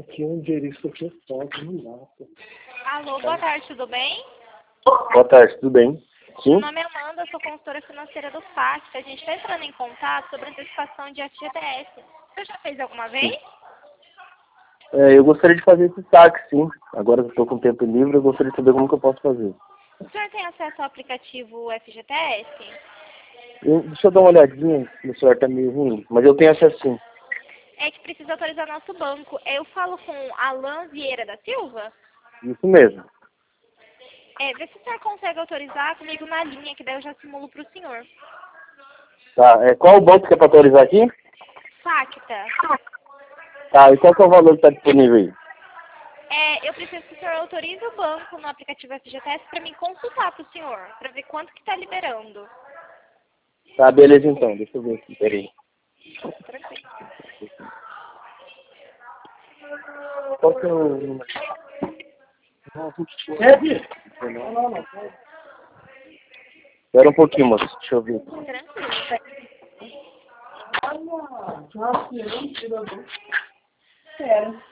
aqui um dinheirista aqui é foda, não dá. Pô. Alô, boa tarde, tudo bem? Boa tarde, tudo bem? Sim? Meu nome é Amanda, sou consultora financeira do FAC. A gente está entrando em contato sobre antecipação de FGTS. Você já fez alguma vez? Eu gostaria de fazer esse saque, sim. Agora que eu estou com tempo livre, eu gostaria de saber como que eu posso fazer. O senhor tem acesso ao aplicativo FGTS? Deixa eu dar uma olhadinha, meu celular está meio ruim, mas eu tenho acesso sim. É que precisa autorizar nosso banco. Eu falo com Alan Vieira da Silva? Isso mesmo. Vê se o senhor consegue autorizar comigo na linha, que daí eu já simulo para o senhor. Tá, qual o banco que é para autorizar aqui? Facta. Tá, e qual que é o valor que está disponível aí? Eu preciso que o senhor autorize o banco no aplicativo FGTS para mim consultar para o senhor, para ver quanto que está liberando. Tá, beleza então, deixa eu ver aqui, peraí. Tranquilo. Qual que é o número? Não. Espera um pouquinho, moço, deixa eu ver. Tranquilo. Sério.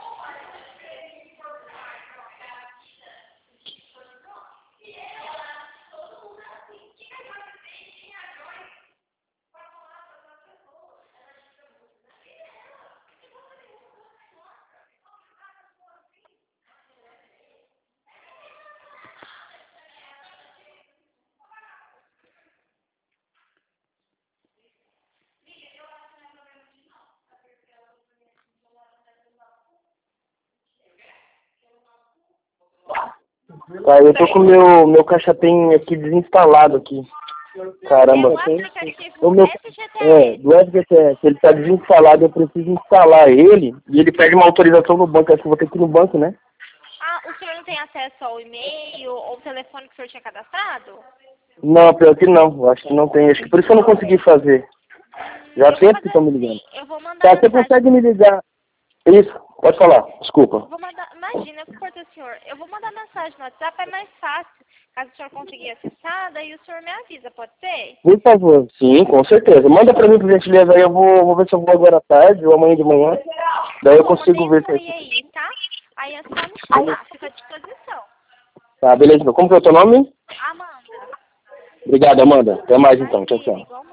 Tá, eu tô com o meu caixa tem aqui desinstalado aqui. Caramba. O aplicativo O meu, FGTS. do FGTS, ele tá desinstalado, eu preciso instalar ele e ele pede uma autorização no banco, acho que eu vou ter que ir no banco, né? O senhor não tem acesso ao e-mail ou telefone que o senhor tinha cadastrado? Não, pior que não, eu acho que não tem, acho que por isso que eu não consegui fazer. Já Eu vou sempre que estão me fazer ligando. assim, eu vou mandar Tá, você mensagem. consegue me ligar? Isso, pode falar, desculpa. Imagina, eu corto o senhor. Eu vou mandar mensagem no WhatsApp, é mais fácil. Caso o senhor conseguir acessar, daí o senhor me avisa, pode ser? Por favor. Sim, com certeza. Manda pra mim, por gentileza, aí eu vou ver se eu vou agora à tarde ou amanhã de manhã. Daí eu consigo ver se... Aí, tá? Aí é só me chamar, fica à disposição. Tá, beleza. Como que é o teu nome? Amanda. Obrigado, Amanda. Até mais então. Tchau, tchau.